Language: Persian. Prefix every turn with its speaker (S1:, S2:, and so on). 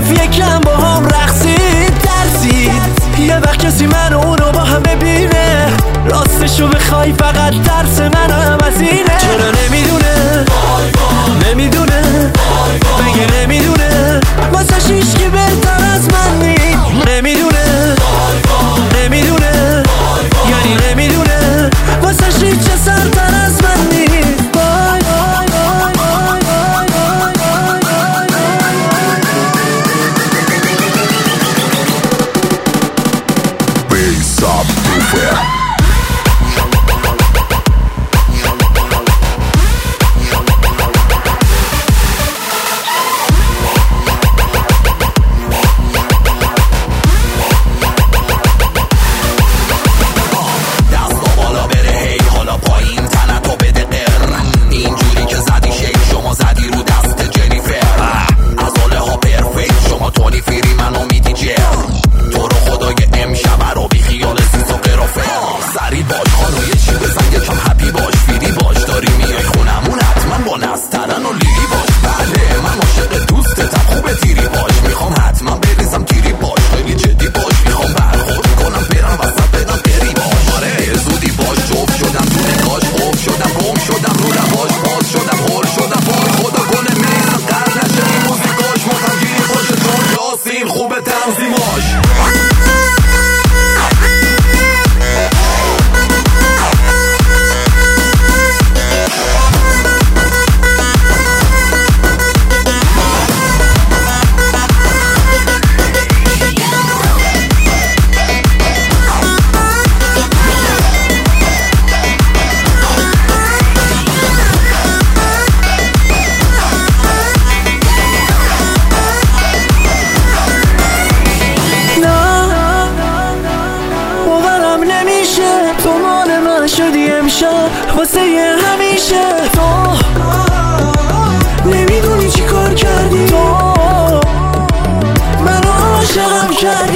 S1: یکم با هم رقصید ترسید یه وقت کسی من و اونو با هم ببینه راستشو بخوای فقط ترس منم از اینه چرا نمیدونه نمیدونه مگه نمیدونه واسه هیچکی بهتر از من نیست نمیدونه نمیدونه یعنی نمیدونه واسه هیچ سرتر از من نیست تو مال من شدی امشب واسه همیشه تو نمیدونی چی کار کردی تو منو عاشقم کردی